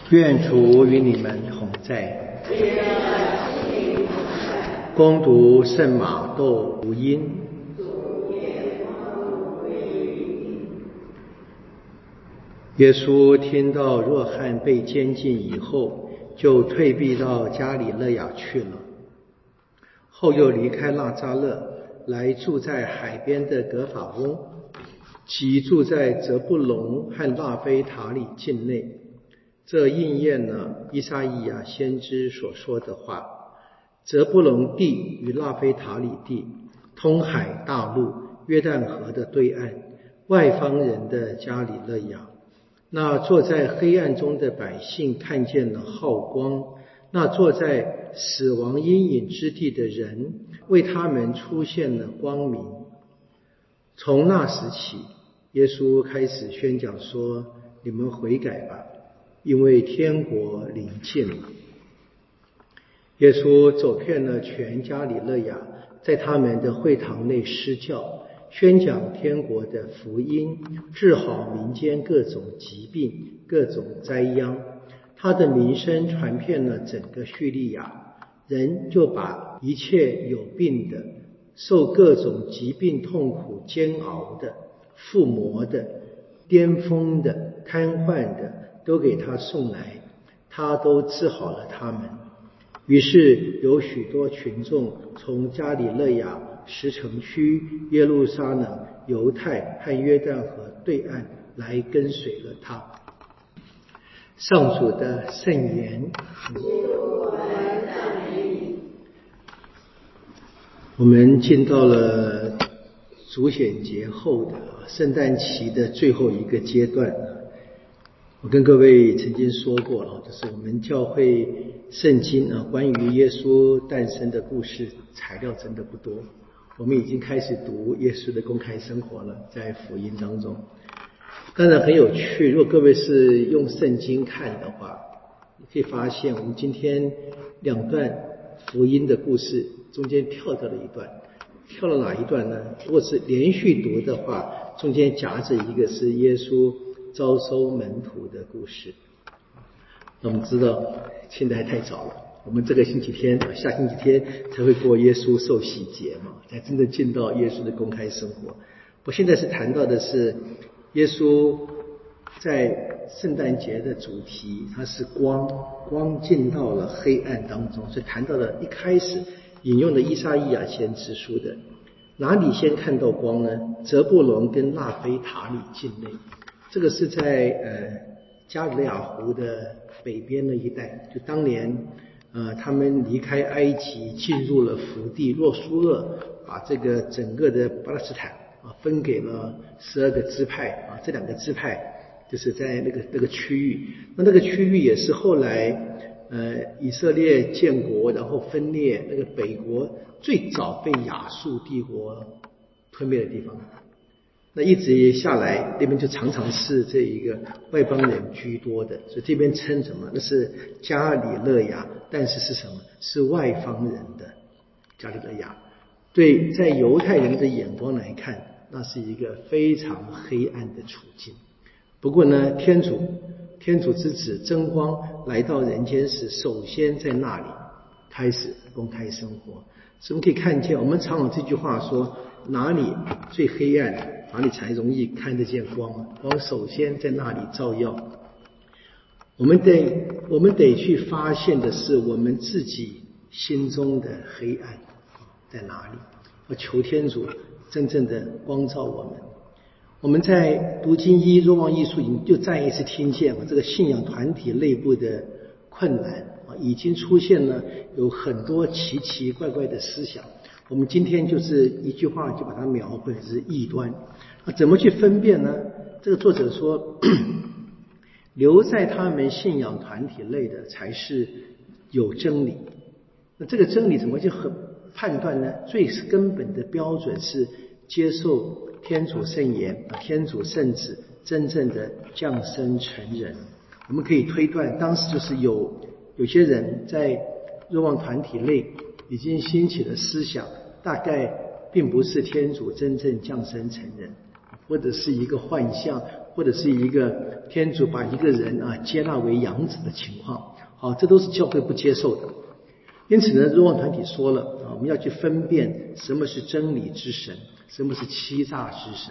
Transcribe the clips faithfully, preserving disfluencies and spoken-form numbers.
愿主与你们同在。恭读圣马窦福音。耶稣听到若翰被监禁以后，就退避到加里肋亚去了。后又离开纳匝勒，来住在海边的革法翁，即住在泽布隆和纳非塔里境内。这应验了依撒意亚先知所说的话：泽布隆地与纳非塔里地，通海大陆，约旦河的对岸，外方人的加里肋亚。那坐在黑暗中的百姓看见了浩光，那坐在死亡阴影之地的人，为他们出现了光明。从那时起，耶稣开始宣讲说：你们悔改吧，因为天国临近了。耶稣走遍了全加里肋亚，在他们的会堂内施教，宣讲天国的福音，治好民间各种疾病、各种灾殃。他的名声传遍了整个叙利亚，人就把一切有病的、受各种疾病痛苦煎熬的、附魔的、癫疯的、瘫痪的，都给他送来，他都治好了他们。于是有许多群众从加里肋亚、十城区、耶路撒冷、犹太和约旦河对岸来跟随了他。上主的圣言。我们进到了主显节后的圣诞期的最后一个阶段。我跟各位曾经说过了，就是我们教会圣经啊，关于耶稣诞生的故事材料真的不多。我们已经开始读耶稣的公开生活了，在福音当中。当然很有趣，如果各位是用圣经看的话，你可以发现我们今天两段福音的故事中间跳掉了一段。跳了哪一段呢？如果是连续读的话，中间夹着一个是耶稣招收门徒的故事。那我们知道现在还太早了，我们这个星期天下星期天才会过耶稣受洗节嘛，才真正进到耶稣的公开生活。我现在是谈到的是耶稣在圣诞节的主题，它是光，光进到了黑暗当中，所以谈到了一开始引用的依撒意亚先知书的哪里先看到光呢？泽布隆跟纳非塔里境内，这个是在呃加里肋亚湖的北边那一带，就当年呃他们离开埃及进入了福地，若苏厄把这个整个的巴勒斯坦啊分给了十二个支派啊，这两个支派就是在那个那个区域，那那个区域也是后来呃以色列建国然后分裂，那个北国最早被亚述帝国吞灭的地方。那一直下来那边就常常是这一个外邦人居多的，所以这边称什么？那是加里肋亚，但是是什么？是外方人的加里肋亚。对，在犹太人的眼光来看，那是一个非常黑暗的处境。不过呢，天主天主之子真光来到人间时，首先在那里开始公开生活。所以我们可以看见，我们常有这句话说，哪里最黑暗，哪里才容易看得见光。光首先在那里照耀。我们得我们得去发现的是我们自己心中的黑暗在哪里，要求天主真正的光照我们。我们在读经一若望艺术营就再一次听见这个信仰团体内部的困难，已经出现了有很多奇奇怪怪的思想。我们今天就是一句话就把它描绘是异端。那怎么去分辨呢？这个作者说，留在他们信仰团体内的才是有真理。那这个真理怎么去判断呢？最根本的标准是接受天主圣言，天主圣子真正的降生成人。我们可以推断，当时就是有有些人在若望团体内已经兴起的思想，大概并不是天主真正降生成人，或者是一个幻象， 或者是一个天主把一个人啊接纳为养子的情况，好，这都是教会不接受的。因此呢，若望团体说了啊，我们要去分辨什么是真理之神，什么是欺诈之神。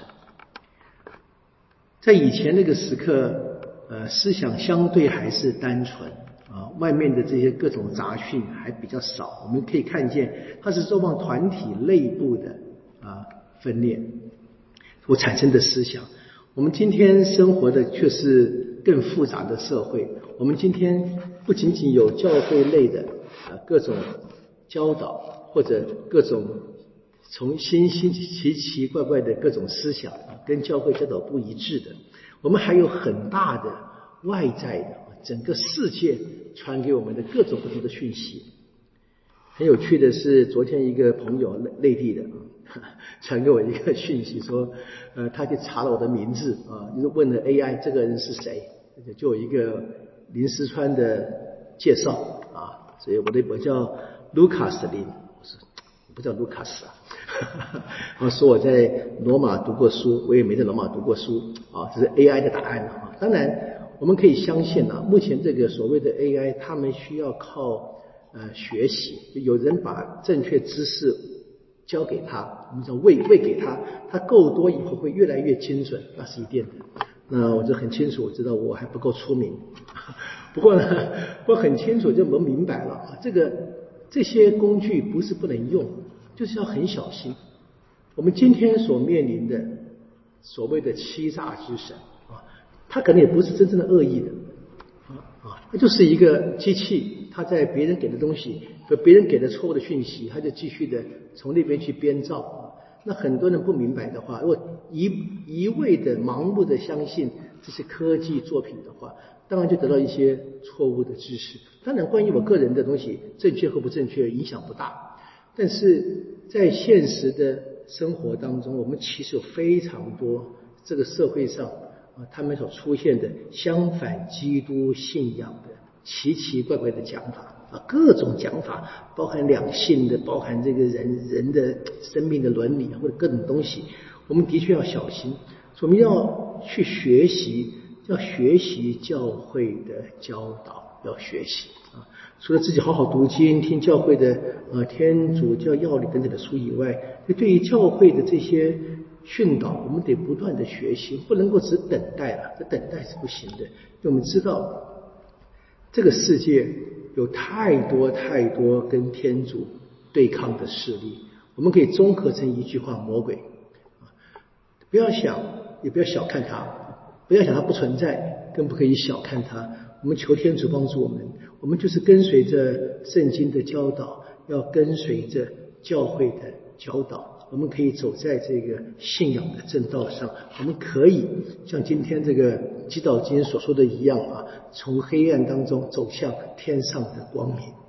在以前那个时刻，呃，思想相对还是单纯啊，外面的这些各种杂讯还比较少。我们可以看见，它是若望团体内部的啊分裂所产生的思想。我们今天生活的却是更复杂的社会。我们今天不仅仅有教会类的啊各种教导，或者各种从新新奇奇怪怪的各种思想啊，跟教会教导不一致的，我们还有很大的外在的整个世界传给我们的各种不同的讯息。很有趣的是，昨天一个朋友内地的传给我一个讯息说，呃，他去查了我的名字啊，就是问了 A I 这个人是谁，就有一个林思川的介绍啊，所以我的我叫卢卡斯林，我说我不叫卢卡斯啊，我说我在罗马读过书，我也没在罗马读过书啊，这是 A I 的答案啊。当然，我们可以相信啊，目前这个所谓的 A I， 他们需要靠呃学习，就有人把正确知识交给他，我们叫喂喂给他，他够多以后会越来越精准，那是一定的。那我就很清楚，我知道我还不够出名，不过呢，我很清楚就我明白了啊，这个这些工具不是不能用，就是要很小心。我们今天所面临的所谓的欺诈之神啊，它可能也不是真正的恶意的啊啊，它就是一个机器，它在别人给的东西和别人给的错误的讯息，它就继续的从那边去编造啊。那很多人不明白的话，如果一一味的盲目的相信这些科技作品的话，当然就得到一些错误的知识。当然，关于我个人的东西正确和不正确影响不大，但是在现实的生活当中，我们其实有非常多这个社会上啊，他们所出现的相反基督信仰的奇奇怪怪的讲法啊，各种讲法，包含两性的，包含这个人人的生命的伦理或者各种东西，我们的确要小心。我们要去学习，要学习教会的教导，要学习啊。除了自己好好读经、听教会的呃天主教要理等等的书以外，就对于教会的这些训导，我们得不断的学习，不能够只等待了，这等待是不行的。因为我们知道这个世界有太多太多跟天主对抗的势力，我们可以综合成一句话：魔鬼。不要想，也不要小看它，不要想它不存在，更不可以小看它。我们求天主帮助我们，我们就是跟随着圣经的教导，要跟随着教会的教导，我们可以走在这个信仰的正道上，我们可以像今天这个基祷经所说的一样啊，从黑暗当中走向天上的光明。